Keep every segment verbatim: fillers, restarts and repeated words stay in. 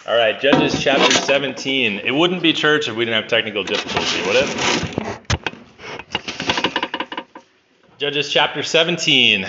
All right, Judges chapter seventeen. It wouldn't be church if we didn't have technical difficulty, would it? Judges chapter seventeen,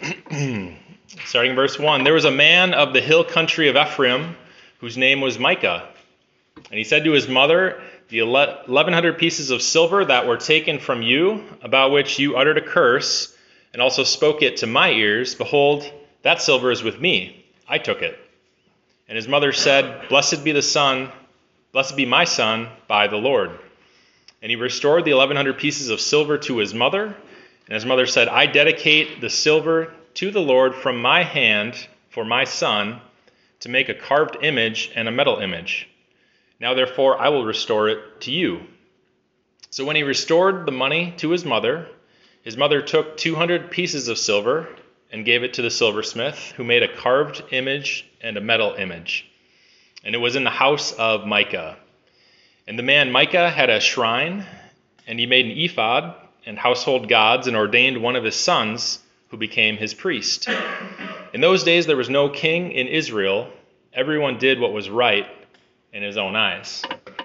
starting verse one. There was a man of the hill country of Ephraim whose name was Micah. And he said to his mother, the eleven hundred pieces of silver that were taken from you, about which you uttered a curse, and also spoke it to my ears, behold, that silver is with me. I took it. And his mother said, Blessed be the son, blessed be my son by the Lord. And he restored the eleven hundred pieces of silver to his mother. And his mother said, I dedicate the silver to the Lord from my hand for my son to make a carved image and a metal image. Now therefore I will restore it to you. So when he restored the money to his mother, his mother took two hundred pieces of silver and gave it to the silversmith, who made a carved image and a metal image. And it was in the house of Micah. And the man Micah had a shrine, and he made an ephod and household gods, and ordained one of his sons, who became his priest. In those days there was no king in Israel. Everyone did what was right in his own eyes.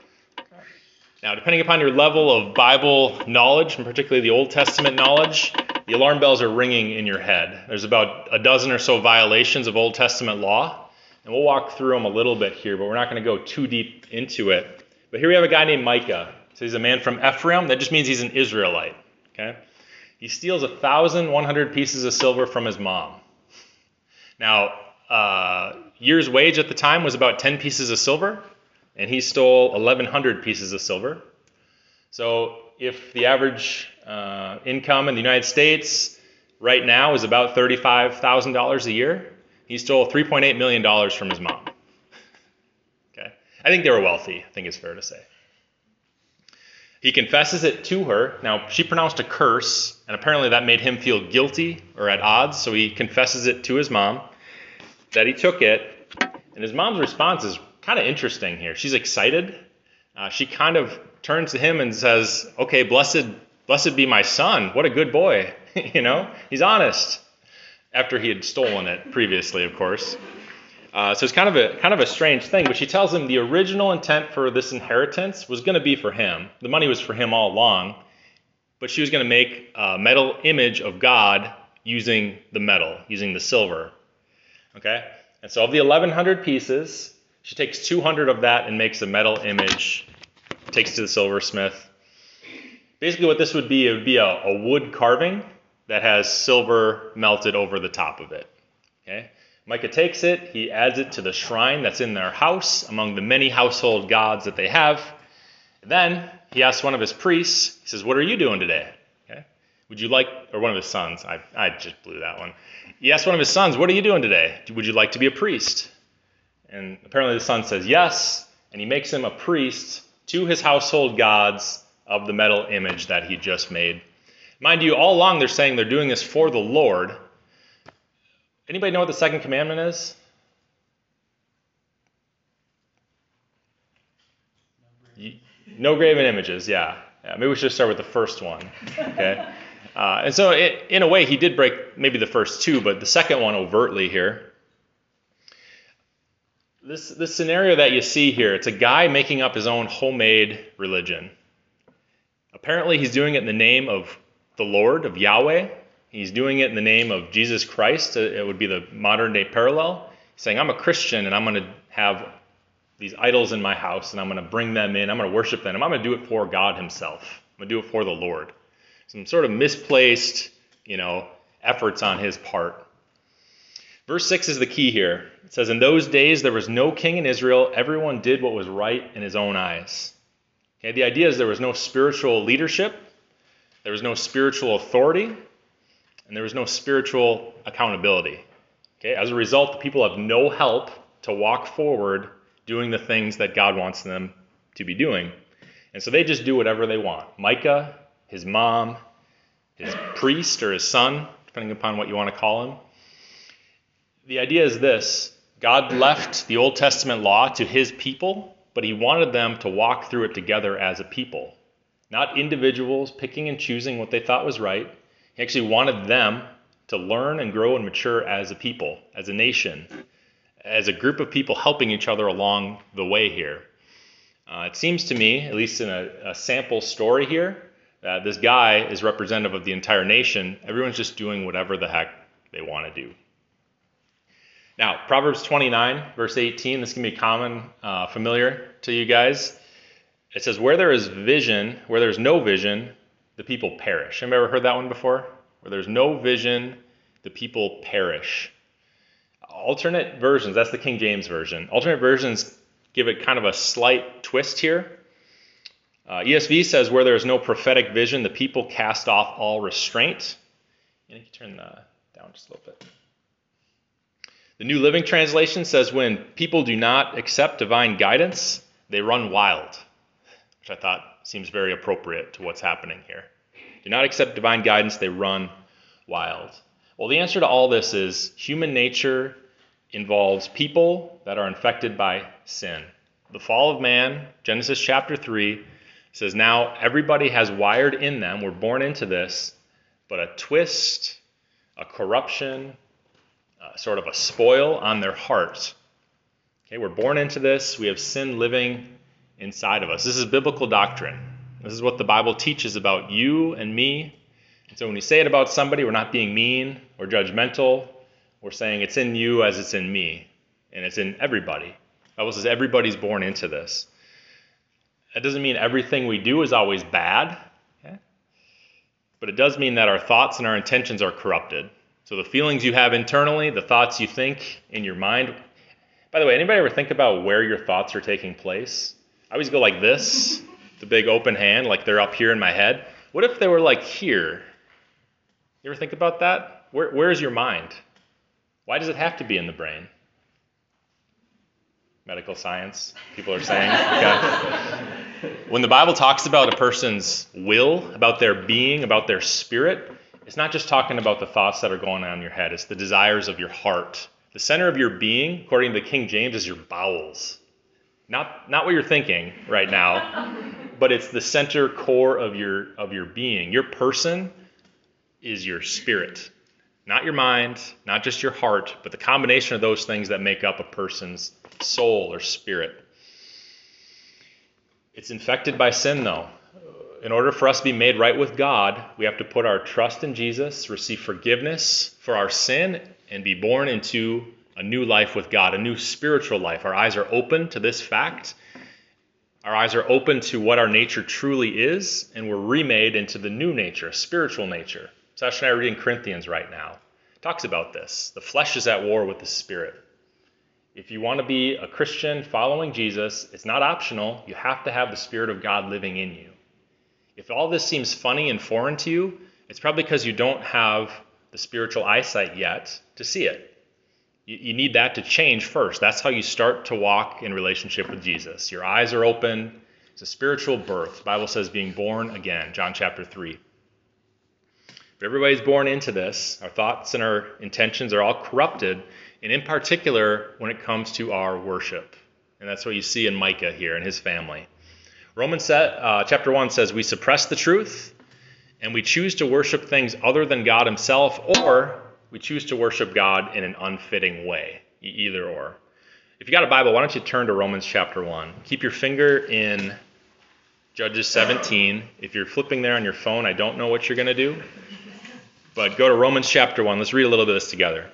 Now, depending upon your level of Bible knowledge, and particularly the Old Testament knowledge, the alarm bells are ringing in your head. There's about a dozen or so violations of Old Testament law, and we'll walk through them a little bit here, but we're not going to go too deep into it. But here we have a guy named Micah. So he's a man from Ephraim. That just means he's an Israelite. Okay? He steals one thousand one hundred pieces of silver from his mom. Now, uh, year's wage at the time was about ten pieces of silver, and he stole eleven hundred pieces of silver. So if the average uh, income in the United States right now is about thirty-five thousand dollars a year, he stole three point eight million dollars from his mom. Okay, I think they were wealthy, I think it's fair to say. He confesses it to her. Now, she pronounced a curse, and apparently that made him feel guilty or at odds, so he confesses it to his mom that he took it. And his mom's response is kind of interesting here. She's excited. Uh, she kind of turns to him and says, okay, blessed blessed be my son. What a good boy. You know, he's honest. After he had stolen it previously, of course. Uh, so it's kind of a kind of a strange thing, but she tells him the original intent for this inheritance was going to be for him. The money was for him all along, but she was going to make a metal image of God using the metal, using the silver. Okay? And so of the eleven hundred pieces, she takes two hundred of that and makes a metal image, takes it to the silversmith. Basically what this would be, it would be a, a wood carving that has silver melted over the top of it. Okay? Micah takes it, he adds it to the shrine that's in their house, among the many household gods that they have. And then he asks one of his priests, he says, what are you doing today? Okay? Would you like, or one of his sons, I, I just blew that one. He asked one of his sons, what are you doing today? Would you like to be a priest? And apparently the son says yes, and he makes him a priest to his household gods of the metal image that he just made. Mind you, all along they're saying they're doing this for the Lord. Anybody know what the second commandment is? No graven images, yeah. yeah. Maybe we should start with the first one. Okay. Uh, and so it, in a way, he did break maybe the first two, but the second one overtly here. This, this scenario that you see here, it's a guy making up his own homemade religion. Apparently he's doing it in the name of the Lord, of Yahweh. He's doing it in the name of Jesus Christ. It would be the modern day parallel. He's saying, I'm a Christian and I'm going to have these idols in my house and I'm going to bring them in. I'm going to worship them. I'm going to do it for God himself. I'm going to do it for the Lord. Some sort of misplaced, you know, efforts on his part. Verse six is the key here. It says, in those days there was no king in Israel. Everyone did what was right in his own eyes. Okay, the idea is there was no spiritual leadership. There was no spiritual authority. And there was no spiritual accountability. Okay, as a result, the people have no help to walk forward doing the things that God wants them to be doing. And so they just do whatever they want. Micah, his mom, his priest or his son, depending upon what you want to call him. The idea is this: God left the Old Testament law to his people, but he wanted them to walk through it together as a people. Not individuals picking and choosing what they thought was right. He actually wanted them to learn and grow and mature as a people, as a nation. as a group of people helping each other along the way here. Uh, it seems to me, at least in a, a sample story here, that this guy is representative of the entire nation. Everyone's just doing whatever the heck they want to do. Now, Proverbs twenty-nine, verse eighteen, this can be common, uh, familiar to you guys. It says, where there is vision, where there's no vision, the people perish. Have you ever heard that one before? Where there's no vision, the people perish. Alternate versions, that's the King James Version. Alternate versions give it kind of a slight twist here. Uh, E S V says, where there is no prophetic vision, the people cast off all restraint. And you can turn that down just a little bit. The New Living Translation says, when people do not accept divine guidance, they run wild, which I thought seems very appropriate to what's happening here. Do not accept divine guidance, they run wild. Well, the answer to all this is human nature involves people that are infected by sin. The fall of man, Genesis chapter three, says now everybody has wired in them, we're born into this, but a twist, a corruption, uh, sort of a spoil on their heart. Okay, we're born into this, we have sin living inside of us. This is biblical doctrine. This is what the Bible teaches about you and me. And so when we say it about somebody, we're not being mean or judgmental. We're saying it's in you as it's in me, and it's in everybody. The Bible says everybody's born into this. That doesn't mean everything we do is always bad, okay? But it does mean that our thoughts and our intentions are corrupted. So the feelings you have internally, the thoughts you think in your mind. By the way, anybody ever think about where your thoughts are taking place? I always go like this, the big open hand, like they're up here in my head. What if they were like here? You ever think about that? Where, where's your mind? Why does it have to be in the brain? Medical science, people are saying. Okay. When the Bible talks about a person's will, about their being, about their spirit, it's not just talking about the thoughts that are going on in your head. It's the desires of your heart. The center of your being, according to the King James, is your bowels. Not, not what you're thinking right now, but it's the center core of your, of your being. Your person is your spirit. Not your mind, not just your heart, but the combination of those things that make up a person's soul or spirit. It's infected by sin, though. In order for us to be made right with God, we have to put our trust in Jesus, receive forgiveness for our sin, and be born into a new life with God, a new spiritual life. Our eyes are open to this fact. Our eyes are open to what our nature truly is, and we're remade into the new nature, a spiritual nature. Sasha and I are reading Corinthians right now. It talks about this. The flesh is at war with the spirit. If you want to be a Christian following Jesus, it's not optional. You have to have the Spirit of God living in you. If all this seems funny and foreign to you, it's probably because you don't have the spiritual eyesight yet to see it. You, you need that to change first. That's how you start to walk in relationship with Jesus. Your eyes are open. It's a spiritual birth. The Bible says being born again, John chapter three. But everybody's born into this. Our thoughts and our intentions are all corrupted, and in particular when it comes to our worship. And that's what you see in Micah here and his family. Romans uh, chapter one says, we suppress the truth, and we choose to worship things other than God himself, or we choose to worship God in an unfitting way, either or. If you got a Bible, why don't you turn to Romans chapter one. Keep your finger in Judges seventeen. If you're flipping there on your phone, I don't know what you're going to do. But go to Romans chapter one. Let's read a little bit of this together.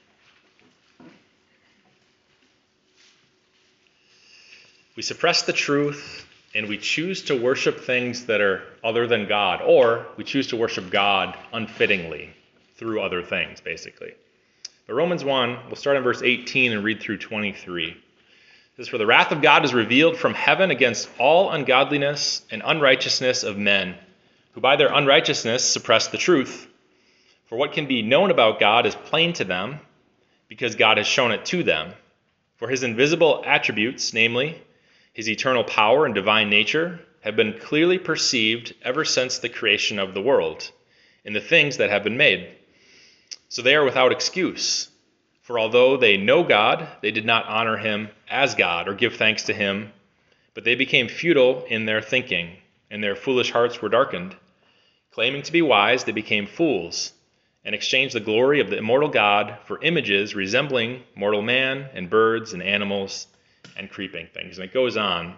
We suppress the truth, and we choose to worship things that are other than God, or we choose to worship God unfittingly through other things, basically. But Romans one, we'll start in verse eighteen and read through twenty-three. It says, for the wrath of God is revealed from heaven against all ungodliness and unrighteousness of men, who by their unrighteousness suppress the truth. For what can be known about God is plain to them, because God has shown it to them. For his invisible attributes, namely, his eternal power and divine nature, have been clearly perceived ever since the creation of the world, in the things that have been made. So they are without excuse. For although they know God, they did not honor him as God or give thanks to him, but they became futile in their thinking, and their foolish hearts were darkened. Claiming to be wise, they became fools, and exchanged the glory of the immortal God for images resembling mortal man and birds and animals and creeping things. And it goes on.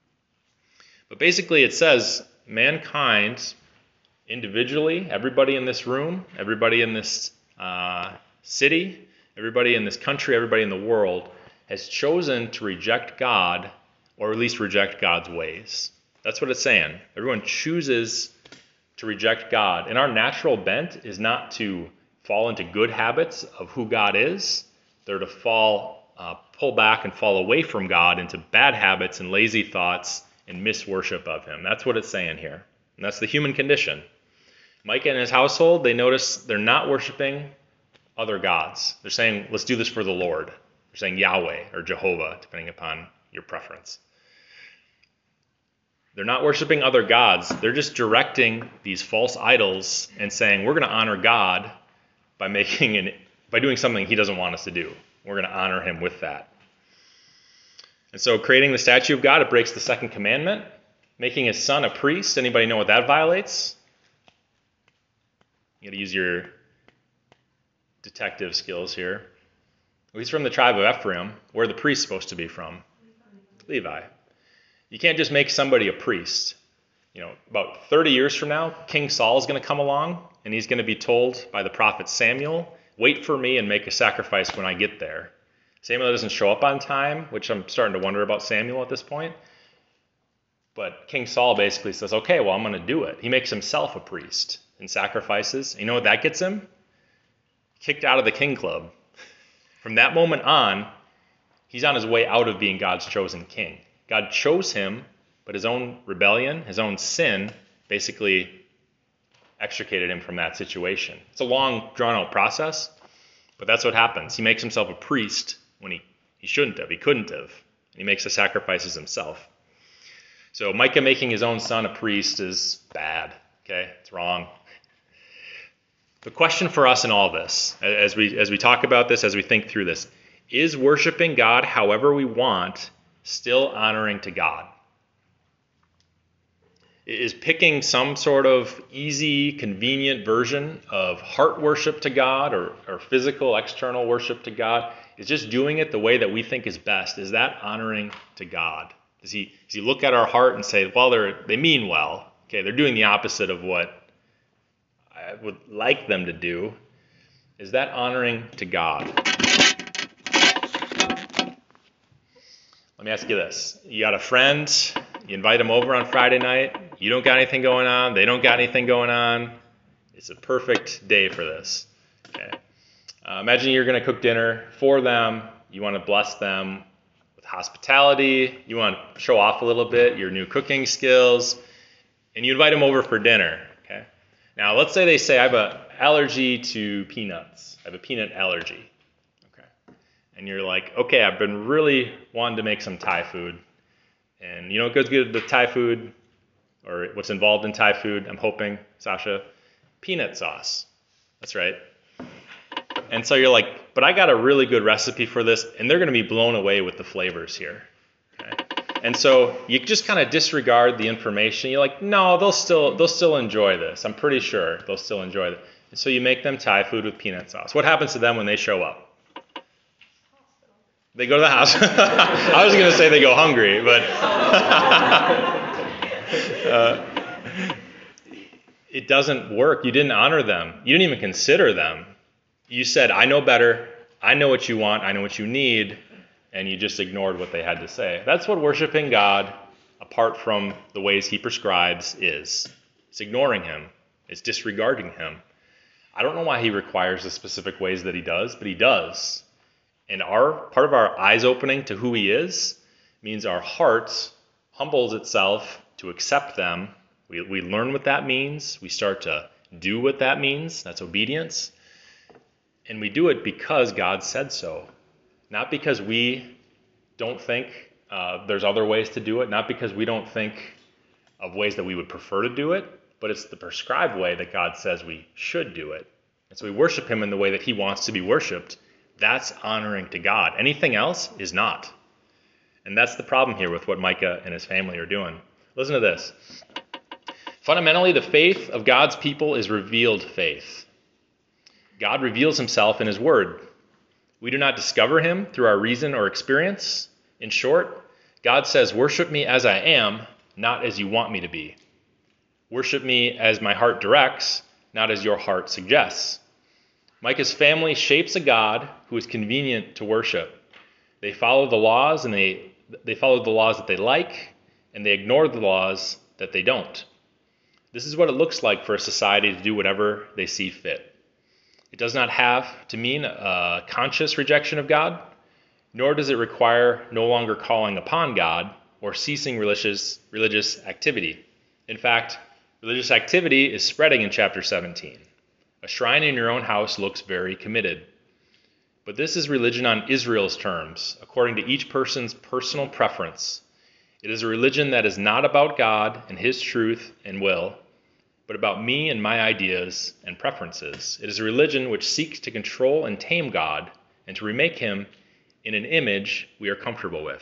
But basically it says mankind individually, everybody in this room, everybody in this uh, city, everybody in this country, everybody in the world has chosen to reject God, or at least reject God's ways. That's what it's saying. Everyone chooses to reject God. And our natural bent is not to fall into good habits of who God is. They're to fall, uh, pull back and fall away from God into bad habits and lazy thoughts and misworship of him. That's what it's saying here. And that's the human condition. Micah and his household, they notice they're not worshiping other gods. They're saying, let's do this for the Lord. They're saying Yahweh or Jehovah, depending upon your preference. They're not worshiping other gods. They're just directing these false idols and saying, we're going to honor God by making an, by doing something he doesn't want us to do. We're going to honor him with that. And so creating the statue of God, it breaks the second commandment. Making his son a priest, anybody know what that violates? You got to use your detective skills here. He's from the tribe of Ephraim. Where are the priests supposed to be from? Levi. You can't just make somebody a priest. You know, about thirty years from now, King Saul is going to come along, and he's going to be told by the prophet Samuel, wait for me and make a sacrifice when I get there. Samuel doesn't show up on time, which I'm starting to wonder about Samuel at this point. But King Saul basically says, okay, well, I'm going to do it. He makes himself a priest and sacrifices. You know what that gets him? Kicked out of the king club. From that moment on, he's on his way out of being God's chosen king. God chose him, but his own rebellion, his own sin, basically extricated him from that situation. It's a long, drawn-out process, but that's what happens. He makes himself a priest when he, he shouldn't have. He couldn't have. And he makes the sacrifices himself. So Micah making his own son a priest is bad. Okay, it's wrong. The question for us in all this, as we as we talk about this, as we think through this, is worshiping God however we want still honoring to God? Is picking some sort of easy, convenient version of heart worship to God or, or physical, external worship to God, is just doing it the way that we think is best, is that honoring to God? Does he, does he look at our heart and say, well, they're, they mean well. Okay, they're doing the opposite of what I would like them to do. Is that honoring to God? Let me ask you this. You got a friend, you invite them over on Friday night, you don't got anything going on, they don't got anything going on. It's a perfect day for this. Okay. Uh, imagine you're going to cook dinner for them, you want to bless them with hospitality, you want to show off a little bit your new cooking skills, and you invite them over for dinner. Okay. Now, let's say they say, I have an allergy to peanuts. I have a peanut allergy. Okay. And you're like, okay, I've been really wanting to make some Thai food. And you know what goes good with Thai food, or what's involved in Thai food, I'm hoping, Sasha? Peanut sauce. That's right. And so you're like, but I got a really good recipe for this, and they're going to be blown away with the flavors here. Okay. And so you just kind of disregard the information. You're like, no, they'll still they'll still enjoy this. I'm pretty sure they'll still enjoy it. And so you make them Thai food with peanut sauce. What happens to them when they show up? They go to the house. I was going to say they go hungry, but uh, it doesn't work. You didn't honor them. You didn't even consider them. You said, I know better. I know what you want. I know what you need. And you just ignored what they had to say. That's what worshiping God, apart from the ways he prescribes, is. It's ignoring him. It's disregarding him. I don't know why he requires the specific ways that he does, but he does. And our part of our eyes opening to who he is means our heart humbles itself to accept them. We, we learn what that means. We start to do what that means. That's obedience. And we do it because God said so. Not because we don't think uh, there's other ways to do it. Not because we don't think of ways that we would prefer to do it. But it's the prescribed way that God says we should do it. And so we worship him in the way that he wants to be worshiped. That's honoring to God. Anything else is not. And that's the problem here with what Micah and his family are doing. Listen to this. Fundamentally, the faith of God's people is revealed faith. God reveals himself in his word. We do not discover him through our reason or experience. In short, God says, worship me as I am, not as you want me to be. Worship me as my heart directs, not as your heart suggests. Micah's family shapes a God who is convenient to worship. They follow the laws and they, they follow the laws that they like, and they ignore the laws that they don't. This is what it looks like for a society to do whatever they see fit. It does not have to mean a conscious rejection of God, nor does it require no longer calling upon God or ceasing religious, religious activity. In fact, religious activity is spreading in chapter seventeen. A shrine in your own house looks very committed. But this is religion on Israel's terms, according to each person's personal preference. It is a religion that is not about God and his truth and will, but about me and my ideas and preferences. It is a religion which seeks to control and tame God and to remake him in an image we are comfortable with.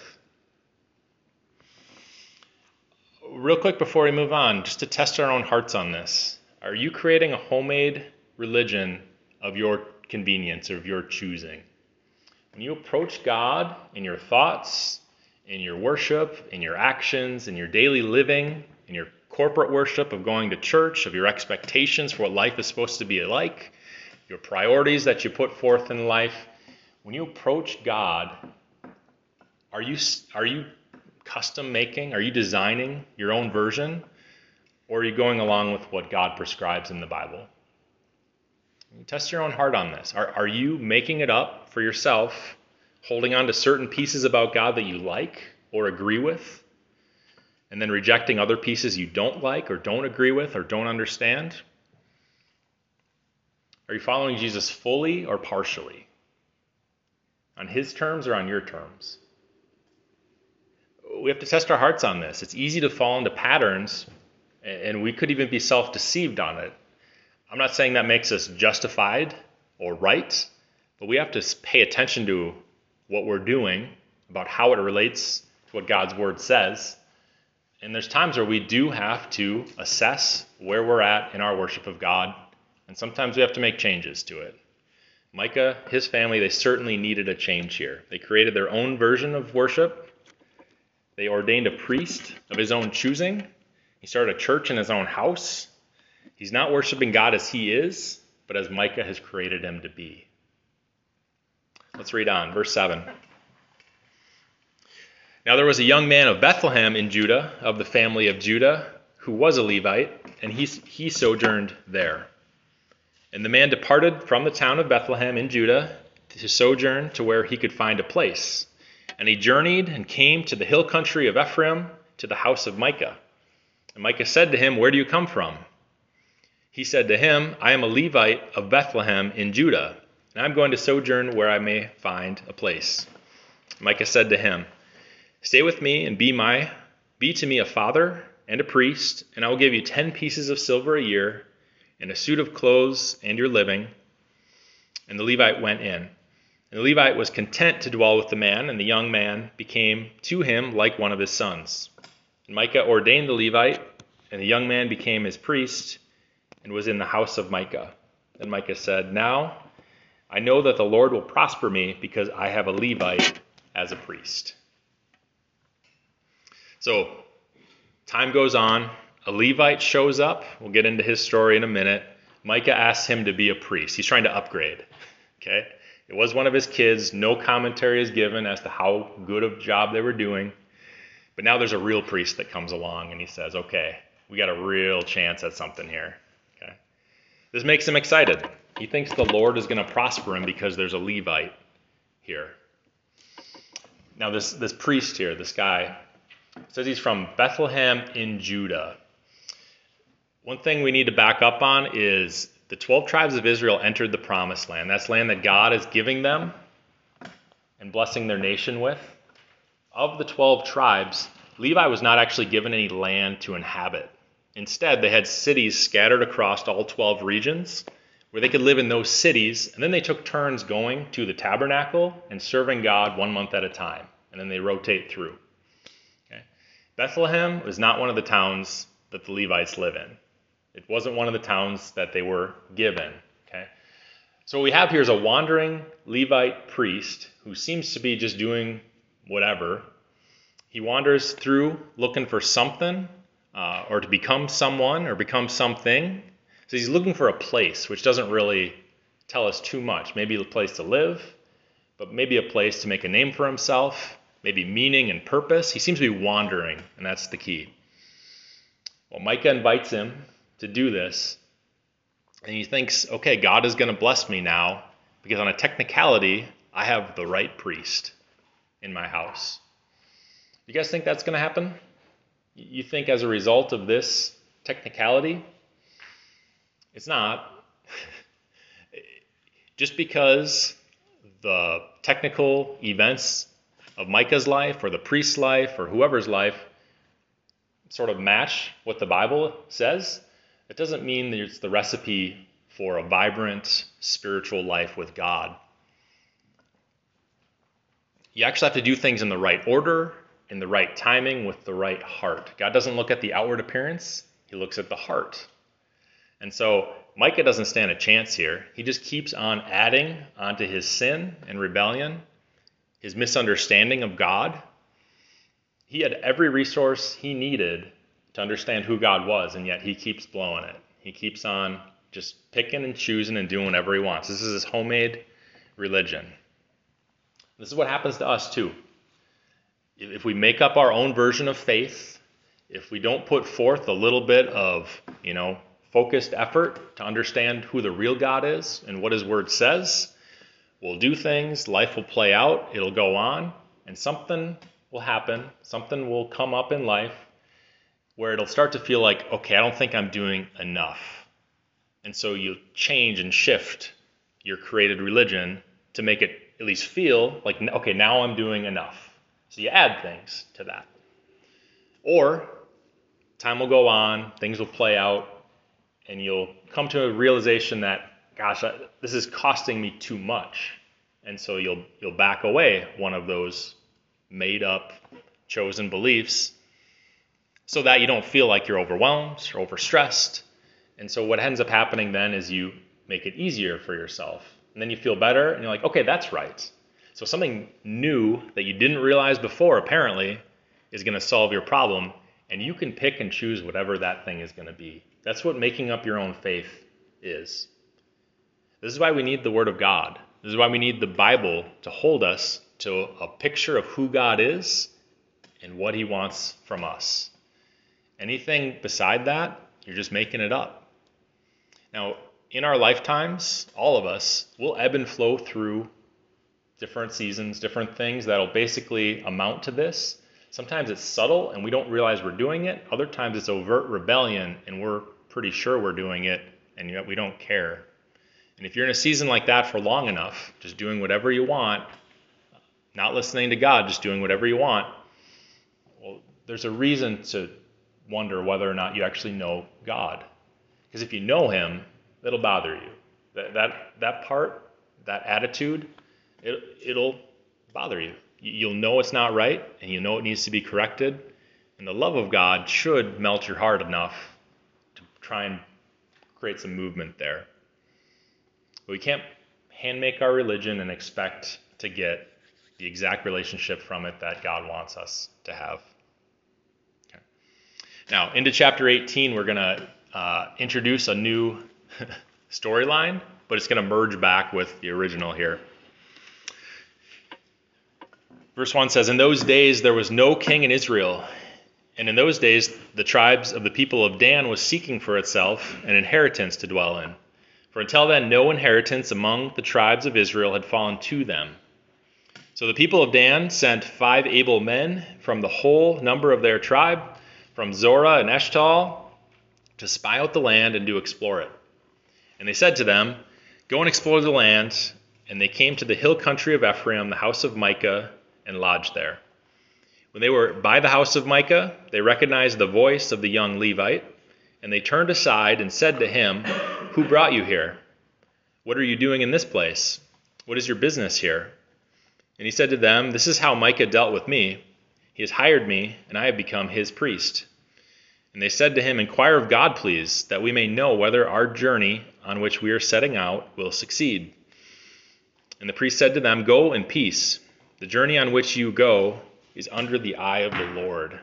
Real quick before we move on, just to test our own hearts on this, are you creating a homemade religion of your convenience or of your choosing? When you approach God in your thoughts, in your worship, in your actions, in your daily living, in your corporate worship of going to church, of your expectations for what life is supposed to be like, your priorities that you put forth in life, when you approach God, are you are you custom making? Are you designing your own version? Or are you going along with what God prescribes in the Bible? Test your own heart on this. Are, are you making it up for yourself, holding on to certain pieces about God that you like or agree with, and then rejecting other pieces you don't like or don't agree with or don't understand? Are you following Jesus fully or partially? On his terms or on your terms? We have to test our hearts on this. It's easy to fall into patterns, and we could even be self-deceived on it. I'm not saying that makes us justified or right, but we have to pay attention to what we're doing, about how it relates to what God's word says. And there's times where we do have to assess where we're at in our worship of God, and sometimes we have to make changes to it. Micah, his family, they certainly needed a change here. They created their own version of worship. They ordained a priest of his own choosing. He started a church in his own house. He's not worshiping God as he is, but as Micah has created him to be. Let's read on, verse seven. Now there was a young man of Bethlehem in Judah, of the family of Judah, who was a Levite, and he, he sojourned there. And the man departed from the town of Bethlehem in Judah to sojourn to where he could find a place. And he journeyed and came to the hill country of Ephraim, to the house of Micah. And Micah said to him, "Where do you come from?" He said to him, "I am a Levite of Bethlehem in Judah, and I'm going to sojourn where I may find a place." Micah said to him, "Stay with me and be my, be to me a father and a priest, and I will give you ten pieces of silver a year, and a suit of clothes and your living." And the Levite went in. And the Levite was content to dwell with the man, and the young man became to him like one of his sons. And Micah ordained the Levite, and the young man became his priest, and was in the house of Micah. Then Micah said, "Now I know that the Lord will prosper me, because I have a Levite as a priest." So, time goes on. A Levite shows up. We'll get into his story in a minute. Micah asks him to be a priest. He's trying to upgrade. Okay? It was one of his kids. No commentary is given as to how good of a job they were doing. But now there's a real priest that comes along, and he says, okay, we got a real chance at something here. Okay? This makes him excited. He thinks the Lord is going to prosper him because there's a Levite here. Now this, this priest here, this guy, says he's from Bethlehem in Judah. One thing we need to back up on is the twelve tribes of Israel entered the promised land. That's land that God is giving them and blessing their nation with. Of the twelve tribes, Levi was not actually given any land to inhabit. Instead, they had cities scattered across all twelve regions where they could live in those cities, and then they took turns going to the tabernacle and serving God one month at a time, and then they rotate through. Okay? Bethlehem was not one of the towns that the Levites live in. It wasn't one of the towns that they were given. Okay? So what we have here is a wandering Levite priest who seems to be just doing whatever. He wanders through looking for something, uh, or to become someone or become something. So he's looking for a place, which doesn't really tell us too much. Maybe a place to live, but maybe a place to make a name for himself, maybe meaning and purpose. He seems to be wandering, and that's the key. Well, Micah invites him to do this, and he thinks, okay, God is going to bless me now, because on a technicality, I have the right priest in my house. You guys think that's going to happen? You think as a result of this technicality? It's not. Just because the technical events of Micah's life or the priest's life or whoever's life sort of match what the Bible says, it doesn't mean that it's the recipe for a vibrant spiritual life with God. You actually have to do things in the right order, in the right timing, with the right heart. God doesn't look at the outward appearance, he looks at the heart. And so Micah doesn't stand a chance here. He just keeps on adding onto his sin and rebellion, his misunderstanding of God. He had every resource he needed to understand who God was, and yet he keeps blowing it. He keeps on just picking and choosing and doing whatever he wants. This is his homemade religion. This is what happens to us too. If we make up our own version of faith, if we don't put forth a little bit of, you know, focused effort to understand who the real God is and what his word says, we'll do things, life will play out, it'll go on, and something will happen, something will come up in life where it'll start to feel like, okay, I don't think I'm doing enough. And so you change and shift your created religion to make it at least feel like, okay, now I'm doing enough. So you add things to that. Or time will go on, things will play out, and you'll come to a realization that, gosh, I, this is costing me too much. And so you'll you'll back away one of those made up, chosen beliefs so that you don't feel like you're overwhelmed or overstressed. And so what ends up happening then is you make it easier for yourself. And then you feel better and you're like, okay, that's right. So something new that you didn't realize before apparently is going to solve your problem, and you can pick and choose whatever that thing is going to be. That's what making up your own faith is. This is why we need the Word of God. This is why we need the Bible to hold us to a picture of who God is and what he wants from us. Anything beside that, you're just making it up. Now, in our lifetimes, all of us will ebb and flow through different seasons, different things that'll basically amount to this. Sometimes it's subtle and we don't realize we're doing it. Other times it's overt rebellion and we're pretty sure we're doing it and yet we don't care. And if you're in a season like that for long enough, just doing whatever you want, not listening to God, just doing whatever you want, well, there's a reason to wonder whether or not you actually know God. Because if you know him, it'll bother you. That that, that part, that attitude, it, it'll bother you. You'll know it's not right, and you know it needs to be corrected. And the love of God should melt your heart enough to try and create some movement there. But we can't hand make our religion and expect to get the exact relationship from it that God wants us to have. Okay. Now, into chapter eighteen, we're going to uh, introduce a new storyline, but it's going to merge back with the original here. Verse one says, "In those days there was no king in Israel, and in those days the tribes of the people of Dan was seeking for itself an inheritance to dwell in. For until then no inheritance among the tribes of Israel had fallen to them. So the people of Dan sent five able men from the whole number of their tribe, from Zorah and Eshtaol, to spy out the land and to explore it. And they said to them, 'Go and explore the land.' And they came to the hill country of Ephraim, the house of Micah, and lodged there. When they were by the house of Micah, they recognized the voice of the young Levite, and they turned aside and said to him, 'Who brought you here? What are you doing in this place? What is your business here?' And he said to them, 'This is how Micah dealt with me. He has hired me, and I have become his priest.' And they said to him, "Inquire of God, please, that we may know whether our journey on which we are setting out will succeed." And the priest said to them, "Go in peace. The journey on which you go is under the eye of the Lord."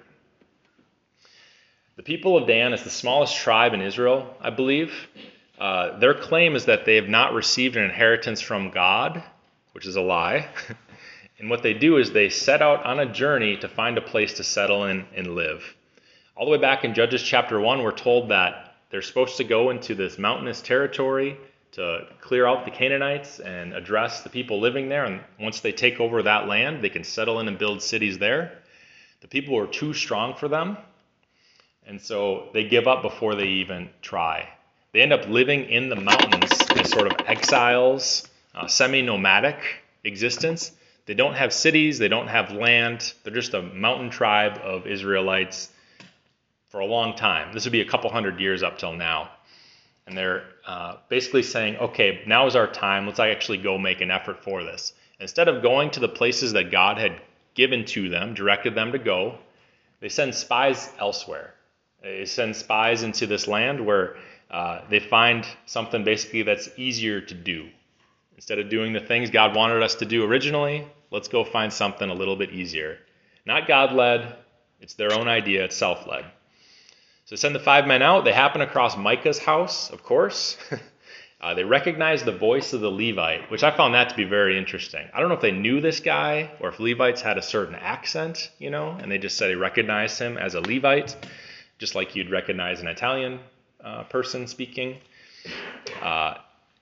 The people of Dan is the smallest tribe in Israel, I believe. Uh, their claim is that they have not received an inheritance from God, which is a lie. And what they do is they set out on a journey to find a place to settle in and live. All the way back in Judges chapter one, we're told that they're supposed to go into this mountainous territory to clear out the Canaanites and address the people living there. And once they take over that land, they can settle in and build cities there. The people were too strong for them, and so they give up before they even try. They end up living in the mountains as sort of exiles, uh, semi-nomadic existence. They don't have cities, they don't have land. They're just a mountain tribe of Israelites for a long time. This would be a couple hundred years up till now. And they're uh, basically saying, okay, now is our time. Let's actually go make an effort for this. Instead of going to the places that God had given to them, directed them to go, they send spies elsewhere. They send spies into this land where uh, they find something basically that's easier to do. Instead of doing the things God wanted us to do originally, let's go find something a little bit easier. Not God-led, it's their own idea, it's self-led. So send the five men out. They happen across Micah's house, of course. uh, they recognize the voice of the Levite, which I found that to be very interesting. I don't know if they knew this guy or if Levites had a certain accent, you know, and they just said they recognized him as a Levite, just like you'd recognize an Italian uh, person speaking. Uh,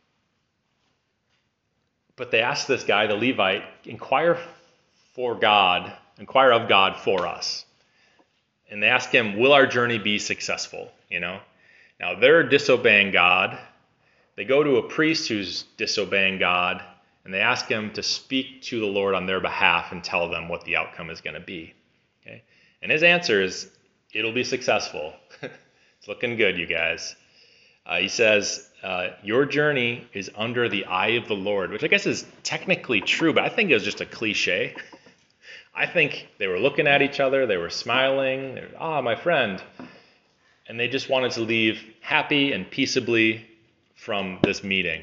but they asked this guy, the Levite, inquire for God, inquire of God for us. And they ask him, will our journey be successful? You know, now they're disobeying God. They go to a priest who's disobeying God, and they ask him to speak to the Lord on their behalf and tell them what the outcome is going to be. Okay, and his answer is, it'll be successful. It's looking good, you guys. Uh, he says, uh, your journey is under the eye of the Lord, which I guess is technically true, but I think it was just a cliche. I think they were looking at each other, they were smiling, they were, ah, my friend, and they just wanted to leave happy and peaceably from this meeting.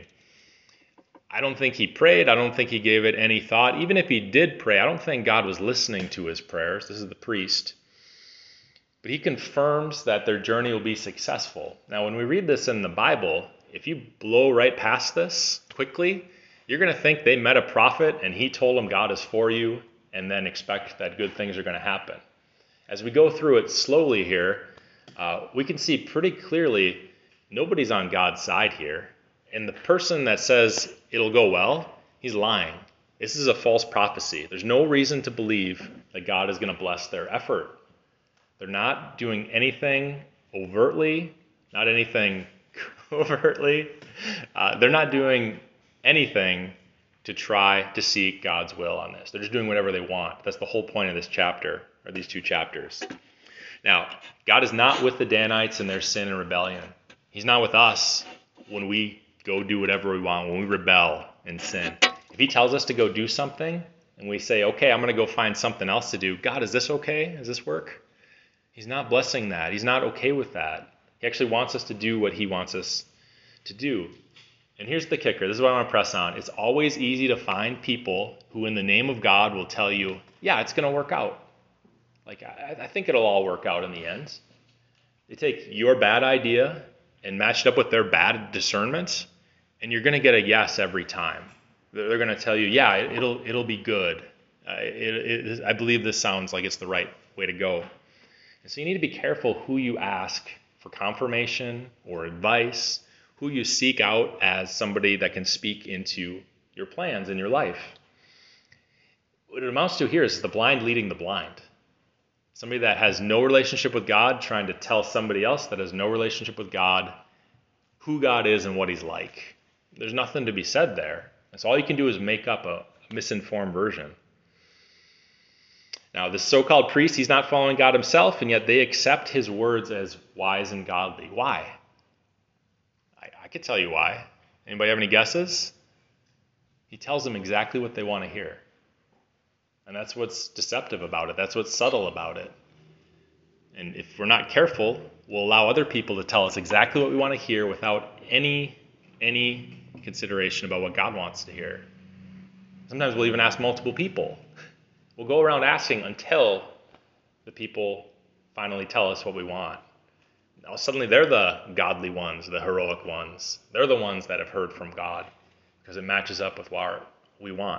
I don't think he prayed, I don't think he gave it any thought. Even if he did pray, I don't think God was listening to his prayers. This is the priest. But he confirms that their journey will be successful. Now, when we read this in the Bible, if you blow right past this quickly, you're going to think they met a prophet and he told them God is for you, and then expect that good things are going to happen. As we go through it slowly here, uh, we can see pretty clearly nobody's on God's side here. And the person that says it'll go well, he's lying. This is a false prophecy. There's no reason to believe that God is going to bless their effort. They're not doing anything overtly, not anything covertly. Uh, they're not doing anything to try to seek God's will on this. They're just doing whatever they want. That's the whole point of this chapter, or these two chapters. Now, God is not with the Danites in their sin and rebellion. He's not with us when we go do whatever we want, when we rebel and sin. If he tells us to go do something, and we say, okay, I'm going to go find something else to do. God, is this okay? Does this work? He's not blessing that. He's not okay with that. He actually wants us to do what he wants us to do. And here's the kicker. This is what I want to press on. It's always easy to find people who in the name of God will tell you, yeah, it's going to work out. Like, I, I think it'll all work out in the end. They take your bad idea and match it up with their bad discernment, and you're going to get a yes every time. They're, they're going to tell you, yeah, it, it'll it'll be good. Uh, it, it, I believe this sounds like it's the right way to go. And so you need to be careful who you ask for confirmation or advice, who you seek out as somebody that can speak into your plans in your life. What it amounts to here is the blind leading the blind. Somebody that has no relationship with God trying to tell somebody else that has no relationship with God who God is and what he's like. There's nothing to be said there. And so all you can do is make up a misinformed version. Now, this so-called priest, he's not following God himself, and yet they accept his words as wise and godly. Why? I, I could tell you why. Anybody have any guesses? He tells them exactly what they want to hear. And that's what's deceptive about it. That's what's subtle about it. And if we're not careful, we'll allow other people to tell us exactly what we want to hear without any any consideration about what God wants to hear. Sometimes we'll even ask multiple people. We'll go around asking until the people finally tell us what we want. Now suddenly they're the godly ones, the heroic ones. They're the ones that have heard from God because it matches up with what we want.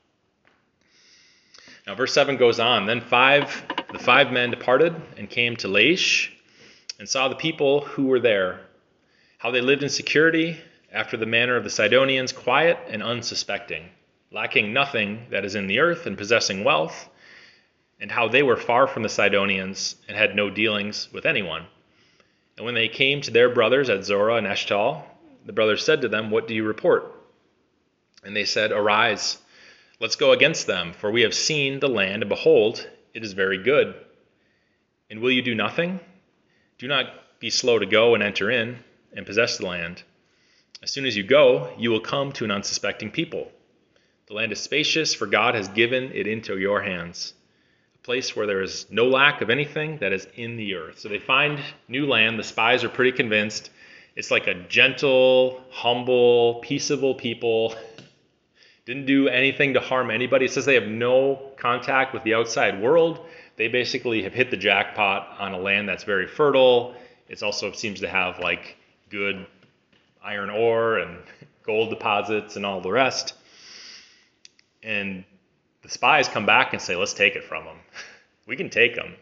Now verse seven goes on. Then five, the five men departed and came to Laish and saw the people who were there, how they lived in security after the manner of the Sidonians, quiet and unsuspecting, lacking nothing that is in the earth and possessing wealth, and how they were far from the Sidonians and had no dealings with anyone. And when they came to their brothers at Zorah and Eshtal, the brothers said to them, "What do you report?" And they said, "Arise, let's go against them, for we have seen the land, and behold, it is very good. And will you do nothing? Do not be slow to go and enter in and possess the land. As soon as you go, you will come to an unsuspecting people. The land is spacious, for God has given it into your hands, a place where there is no lack of anything that is in the earth." So they find new land. The spies are pretty convinced. It's like a gentle, humble, peaceable people. Didn't do anything to harm anybody. It says they have no contact with the outside world. They basically have hit the jackpot on a land that's very fertile. It also seems to have like good iron ore and gold deposits and all the rest. And the spies come back and say, "Let's take it from them. We can take them."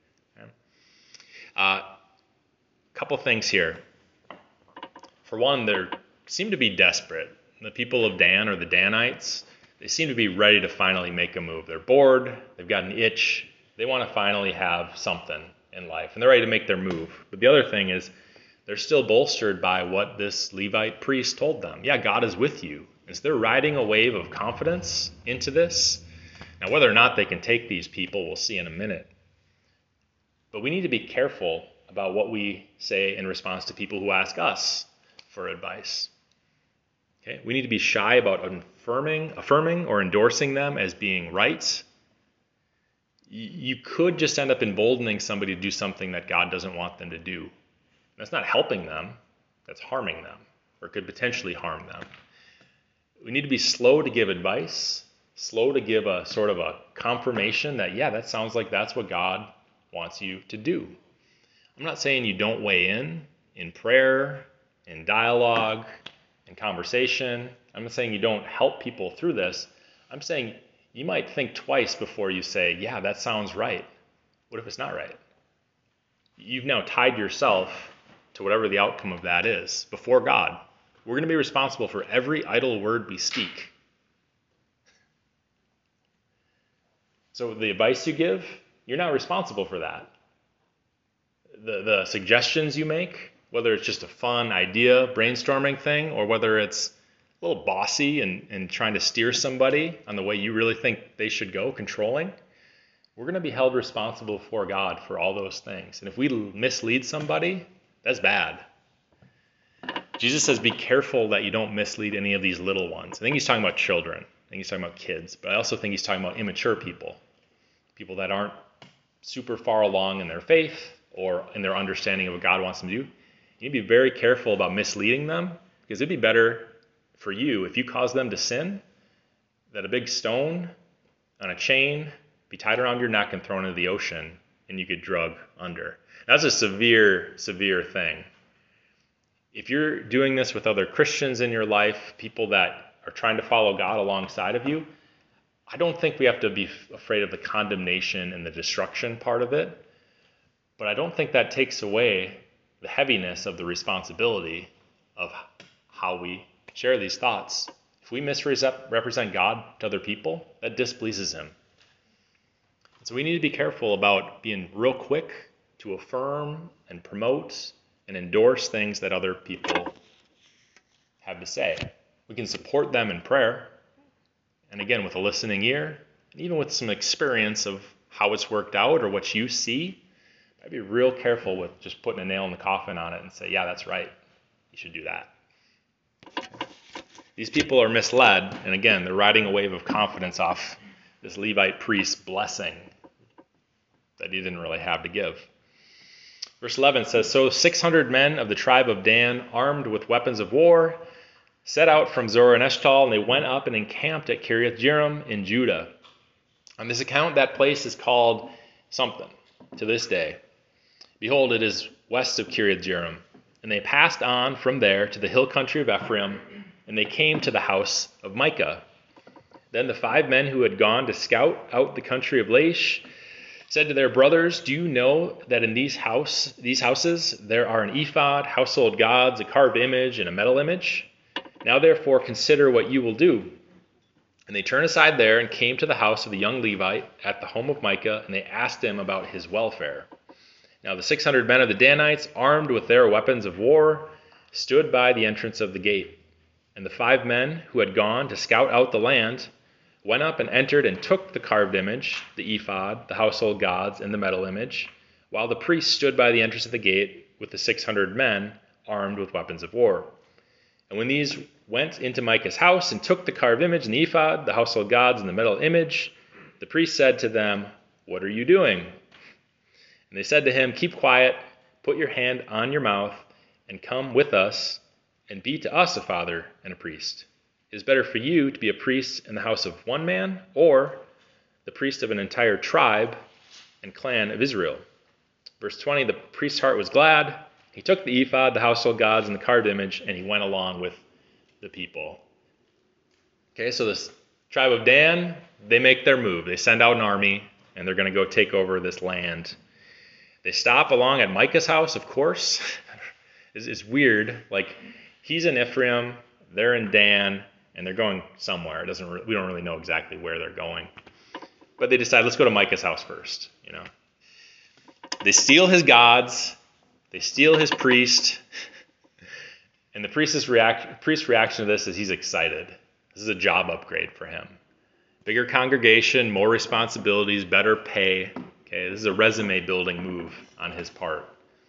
A uh, couple things here. For one, they seem to be desperate. The people of Dan, or the Danites, they seem to be ready to finally make a move. They're bored. They've got an itch. They want to finally have something in life, and they're ready to make their move. But the other thing is, they're still bolstered by what this Levite priest told them. Yeah, God is with you. And so they're riding a wave of confidence into this. Now, whether or not they can take these people, we'll see in a minute. But we need to be careful about what we say in response to people who ask us for advice. Okay? We need to be shy about affirming, affirming or endorsing them as being right. You could just end up emboldening somebody to do something that God doesn't want them to do. That's not helping them. That's harming them, or could potentially harm them. We need to be slow to give advice, slow to give a sort of a confirmation that, yeah, that sounds like that's what God wants you to do. I'm not saying you don't weigh in, in prayer, in dialogue, in conversation. I'm not saying you don't help people through this. I'm saying you might think twice before you say, yeah, that sounds right. What if it's not right? You've now tied yourself to whatever the outcome of that is before God. We're going to be responsible for every idle word we speak. So the advice you give, you're not responsible for that. The, the suggestions you make, whether it's just a fun idea, brainstorming thing, or whether it's a little bossy and, and trying to steer somebody on the way you really think they should go, controlling, we're going to be held responsible before God for all those things. And if we mislead somebody, that's bad. Jesus says, be careful that you don't mislead any of these little ones. I think he's talking about children. I think he's talking about kids. But I also think he's talking about immature people. People that aren't super far along in their faith or in their understanding of what God wants them to do. You need to be very careful about misleading them, because it'd be better for you if you cause them to sin, that a big stone on a chain be tied around your neck and thrown into the ocean and you get drugged under. That's a severe, severe thing. If you're doing this with other Christians in your life, people that are trying to follow God alongside of you, I don't think we have to be afraid of the condemnation and the destruction part of it. But I don't think that takes away the heaviness of the responsibility of how we share these thoughts. If we misrepresent God to other people, that displeases him. So we need to be careful about being real quick to affirm and promote and endorse things that other people have to say. We can support them in prayer, and again, with a listening ear, and even with some experience of how it's worked out or what you see. I'd be real careful with just putting a nail in the coffin on it and say, yeah, that's right. You should do that. These people are misled, and again, they're riding a wave of confidence off this Levite priest's blessing that he didn't really have to give. Verse eleven says, So six hundred men of the tribe of Dan, armed with weapons of war, set out from Zor and Eshtal, and they went up and encamped at Kiriath Jearim in Judah. On this account, that place is called something to this day. Behold, it is west of Kiriath Jearim. And they passed on from there to the hill country of Ephraim, and they came to the house of Micah. Then the five men who had gone to scout out the country of Laish said to their brothers, Do you know that in these house these houses there are an ephod, household gods, a carved image, and a metal image? Now therefore consider what you will do. And they turned aside there and came to the house of the young Levite at the home of Micah, and they asked him about his welfare. Now the six hundred men of the Danites, armed with their weapons of war, stood by the entrance of the gate. And the five men who had gone to scout out the land went up and entered and took the carved image, the ephod, the household gods, and the metal image, while the priests stood by the entrance of the gate with the six hundred men armed with weapons of war. And when these went into Micah's house and took the carved image and the ephod, the household gods, and the metal image, the priest said to them, What are you doing? And they said to him, Keep quiet, put your hand on your mouth, and come with us, and be to us a father and a priest. It is better for you to be a priest in the house of one man, or the priest of an entire tribe and clan of Israel. Verse twenty, the priest's heart was glad. He took the ephod, the household gods, and the carved image, and he went along with the people. Okay, so this tribe of Dan, they make their move. They send out an army, and they're going to go take over this land. They stop along at Micah's house, of course. it's, it's weird. Like, he's in Ephraim, they're in Dan, and they're going somewhere. It doesn't. Re- we don't really know exactly where they're going. But they decide, let's go to Micah's house first. You know, they steal his gods. They steal his priest. And the priest's, react- priest's reaction to this is he's excited. This is a job upgrade for him. Bigger congregation, more responsibilities, better pay. Okay, this is a resume building move on his part.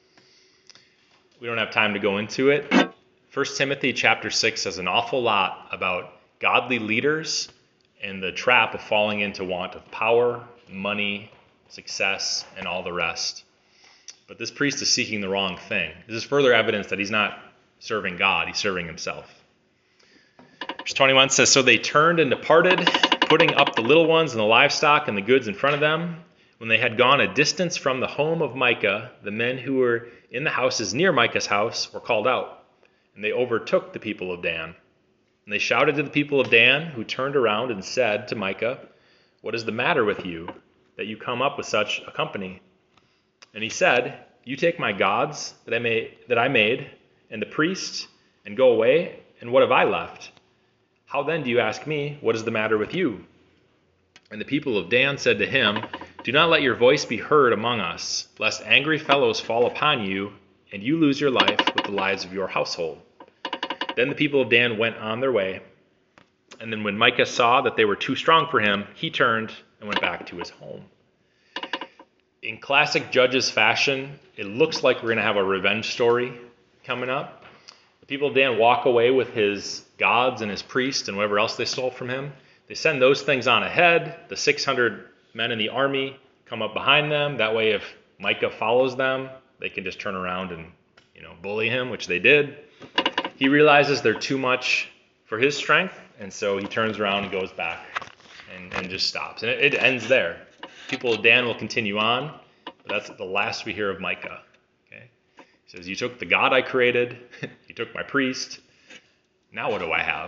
We don't have time to go into it. First Timothy chapter six says an awful lot about godly leaders and the trap of falling into want of power, money, success, and all the rest. But this priest is seeking the wrong thing. This is further evidence that he's not serving God, he's serving himself. Verse twenty-one says, So they turned and departed, putting up the little ones and the livestock and the goods in front of them. When they had gone a distance from the home of Micah, the men who were in the houses near Micah's house were called out, and they overtook the people of Dan. And they shouted to the people of Dan, who turned around and said to Micah, What is the matter with you, that you come up with such a company? And he said, You take my gods that I made, that I made, and the priests, and go away, and what have I left? How then do you ask me, What is the matter with you? And the people of Dan said to him, Do not let your voice be heard among us, lest angry fellows fall upon you, and you lose your life with the lives of your household. Then the people of Dan went on their way. And then when Micah saw that they were too strong for him, he turned and went back to his home. In classic Judges fashion, it looks like we're going to have a revenge story coming up. The people of Dan walk away with his gods and his priest and whatever else they stole from him. They send those things on ahead. The six hundred men in the army come up behind them. That way, if Micah follows them, they can just turn around and, you know, bully him, which they did. He realizes they're too much for his strength, and so he turns around and goes back and, and just stops. And it, it ends there. People of Dan will continue on, but that's the last we hear of Micah. Okay? He says, You took the God I created, you took my priest, now what do I have?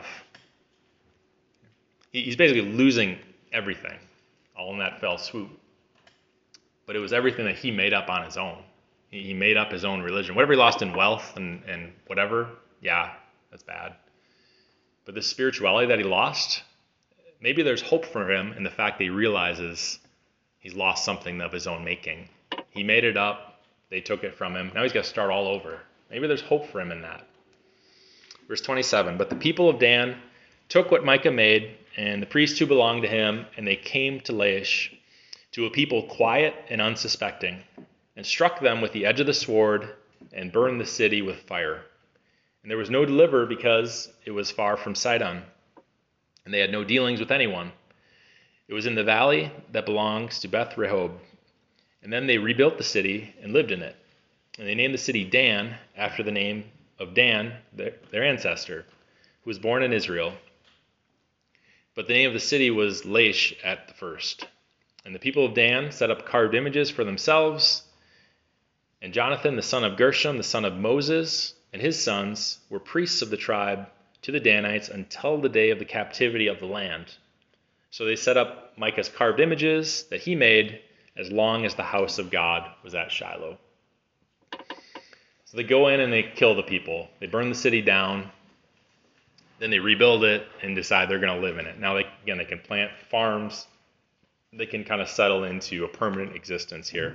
He's basically losing everything, all in that fell swoop. But it was everything that he made up on his own. He made up his own religion. Whatever he lost in wealth and, and whatever, yeah, that's bad. But the spirituality that he lost, maybe there's hope for him in the fact that he realizes he's lost something of his own making. He made it up. They took it from him. Now he's got to start all over. Maybe there's hope for him in that. Verse twenty-seven, But the people of Dan took what Micah made, and the priests who belonged to him, and they came to Laish, to a people quiet and unsuspecting, and struck them with the edge of the sword, and burned the city with fire. And there was no deliverer because it was far from Sidon, and they had no dealings with anyone. It was in the valley that belongs to Beth Rehob. And then they rebuilt the city and lived in it. And they named the city Dan after the name of Dan, their, their ancestor, who was born in Israel. But the name of the city was Laish at the first. And the people of Dan set up carved images for themselves. And Jonathan, the son of Gershom, the son of Moses, and his sons were priests of the tribe to the Danites until the day of the captivity of the land. So they set up Micah's carved images that he made as long as the house of God was at Shiloh. So they go in and they kill the people. They burn the city down. Then they rebuild it and decide they're going to live in it. Now, they, again, they can plant farms. They can kind of settle into a permanent existence here.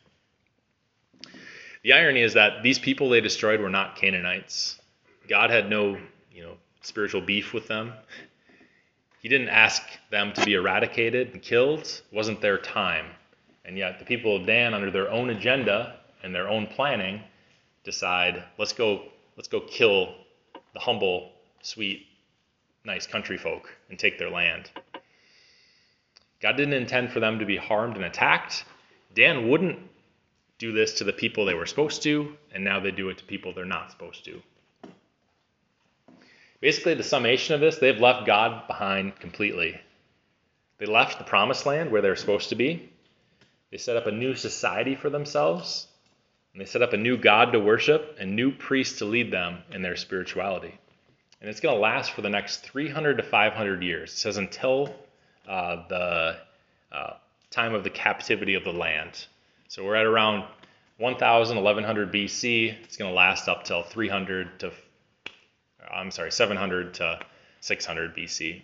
The irony is that these people they destroyed were not Canaanites. God had no, you know, spiritual beef with them. He didn't ask them to be eradicated and killed. It wasn't their time. And yet the people of Dan, under their own agenda and their own planning, decide, let's go, let's go kill the humble, sweet, nice country folk and take their land. God didn't intend for them to be harmed and attacked. Dan wouldn't do this to the people they were supposed to, and now they do it to people they're not supposed to. Basically, the summation of this, they've left God behind completely. They left the promised land where they're supposed to be. They set up a new society for themselves, and they set up a new God to worship and new priests to lead them in their spirituality. And it's going to last for the next three hundred to five hundred years. It says until uh, the uh, time of the captivity of the land. So we're at around one thousand, eleven hundred B C. It's going to last up till three hundred to, I'm sorry, seven hundred to six hundred B C.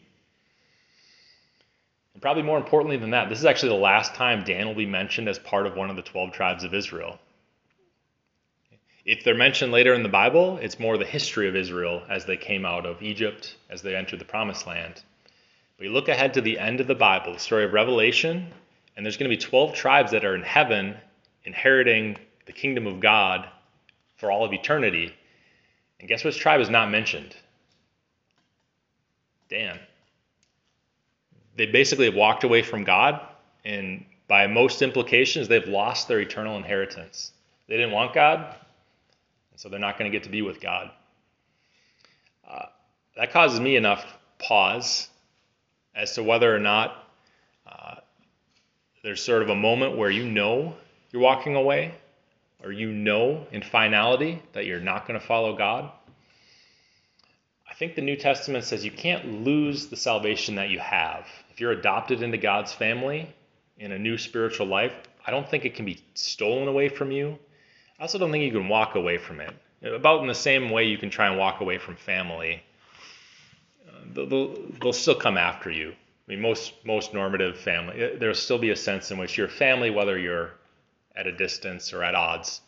And probably more importantly than that, this is actually the last time Dan will be mentioned as part of one of the twelve tribes of Israel. If they're mentioned later in the Bible, it's more the history of Israel as they came out of Egypt, as they entered the Promised Land. But you look ahead to the end of the Bible, the story of Revelation, and there's going to be twelve tribes that are in heaven inheriting the kingdom of God for all of eternity. And guess which tribe is not mentioned? Dan. They basically have walked away from God, and by most implications, they've lost their eternal inheritance. They didn't want God, and so they're not going to get to be with God. Uh, that causes me enough pause as to whether or not uh, there's sort of a moment where you know you're walking away, or you know in finality that you're not going to follow God. I think the New Testament says you can't lose the salvation that you have. If you're adopted into God's family in a new spiritual life, I don't think it can be stolen away from you. I also don't think you can walk away from it. About in the same way you can try and walk away from family, uh, they'll, they'll still come after you. I mean, most most normative family, there'll still be a sense in which you're family, whether you're at a distance or at odds.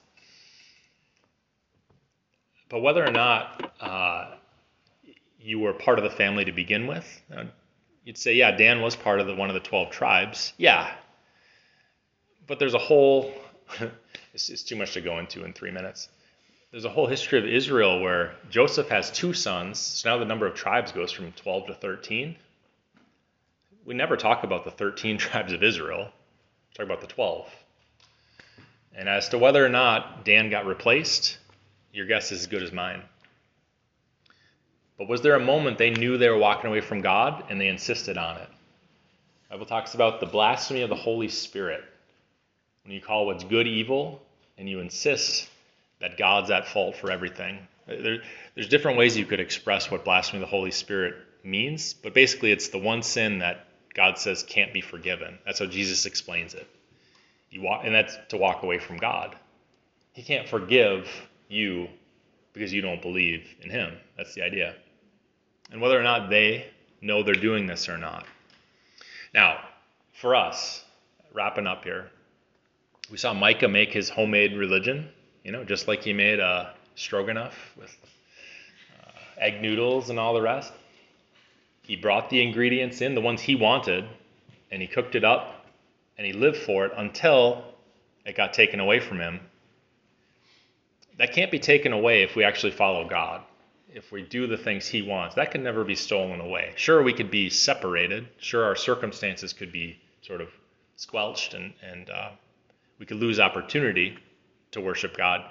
But whether or not uh, you were part of the family to begin with, uh, you'd say, yeah, Dan was part of the, one of the twelve tribes. Yeah. But there's a whole, it's, it's too much to go into in three minutes. There's a whole history of Israel where Joseph has two sons, so now the number of tribes goes from twelve to thirteen. We never talk about the thirteen tribes of Israel. We talk about the twelve. And as to whether or not Dan got replaced, your guess is as good as mine. But was there a moment they knew they were walking away from God and they insisted on it? The Bible talks about the blasphemy of the Holy Spirit. When you call what's good evil and you insist that God's at fault for everything. There, there's different ways you could express what blasphemy of the Holy Spirit means, but basically it's the one sin that God says can't be forgiven. That's how Jesus explains it. You walk, and that's to walk away from God. He can't forgive you because you don't believe in him. That's the idea. And whether or not they know they're doing this or not. Now, for us, wrapping up here, we saw Micah make his homemade religion, you know, just like he made a stroganoff with uh, egg noodles and all the rest. He brought the ingredients in, the ones he wanted, and he cooked it up. And he lived for it until it got taken away from him. That can't be taken away if we actually follow God. If we do the things he wants, that can never be stolen away. Sure, we could be separated. Sure, our circumstances could be sort of squelched and, and uh, we could lose opportunity to worship God.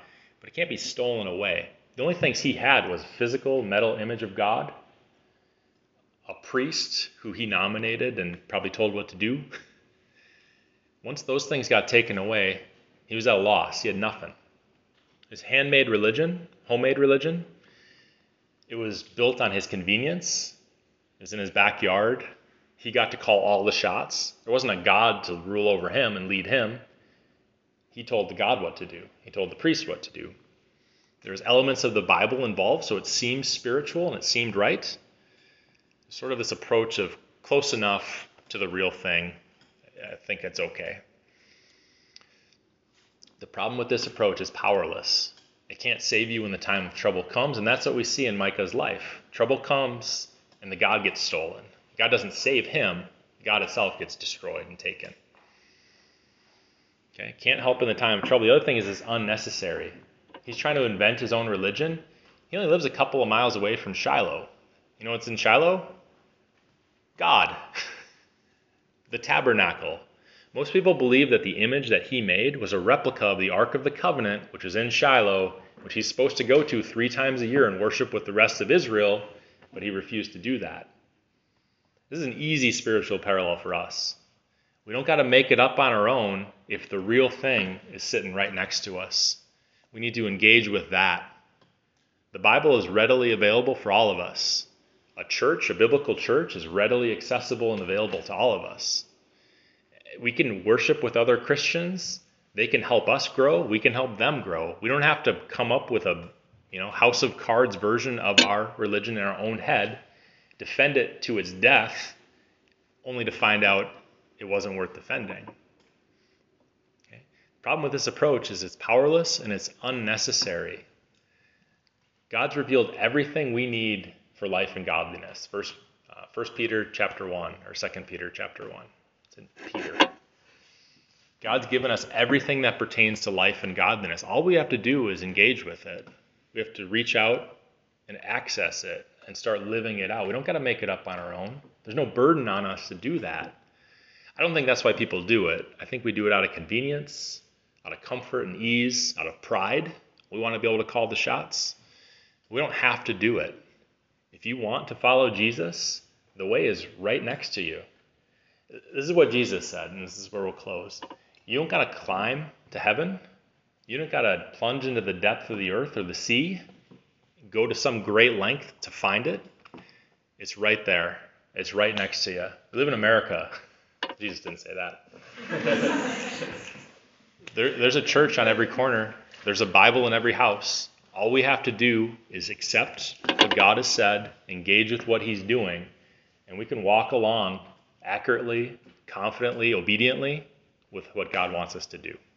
but it can't be stolen away. The only things he had was a physical metal image of God, a priest who he nominated and probably told what to do. Once those things got taken away, he was at a loss. He had nothing. His handmade religion, homemade religion, it was built on his convenience. It was in his backyard. He got to call all the shots. There wasn't a God to rule over him and lead him. He told the God what to do. He told the priest what to do. There's elements of the Bible involved, so it seemed spiritual and it seemed right. Sort of this approach of close enough to the real thing. I think it's okay. The problem with this approach is powerless. It can't save you when the time of trouble comes, and that's what we see in Micah's life. Trouble comes, and the God gets stolen. God doesn't save him. God itself gets destroyed and taken. Okay, can't help in the time of trouble. The other thing is it's unnecessary. He's trying to invent his own religion. He only lives a couple of miles away from Shiloh. You know what's in Shiloh? God. The tabernacle. Most people believe that the image that he made was a replica of the Ark of the Covenant, which was in Shiloh, which he's supposed to go to three times a year and worship with the rest of Israel, but he refused to do that. This is an easy spiritual parallel for us. We don't got to make it up on our own if the real thing is sitting right next to us. We need to engage with that. The Bible is readily available for all of us. A church, a biblical church, is readily accessible and available to all of us. We can worship with other Christians. They can help us grow. We can help them grow. We don't have to come up with a, you know, house of cards version of our religion in our own head, defend it to its death, only to find out it wasn't worth defending. Okay? The problem with this approach is it's powerless and it's unnecessary. God's revealed everything we need for life and godliness. First, uh, First Peter chapter one, or Second Peter chapter one. It's in Peter. God's given us everything that pertains to life and godliness. All we have to do is engage with it. We have to reach out and access it and start living it out. We don't got to make it up on our own. There's no burden on us to do that. I don't think that's why people do it. I think we do it out of convenience, out of comfort and ease, out of pride. We want to be able to call the shots. We don't have to do it. If you want to follow Jesus, the way is right next to you. This is what Jesus said, and this is where we'll close. You don't got to climb to heaven. You don't got to plunge into the depth of the earth or the sea, go to some great length to find it. It's right there. It's right next to you. We live in America. Jesus didn't say that. there, there's a church on every corner. There's a Bible in every house. All we have to do is accept what God has said, engage with what he's doing, and we can walk along accurately, confidently, obediently with what God wants us to do.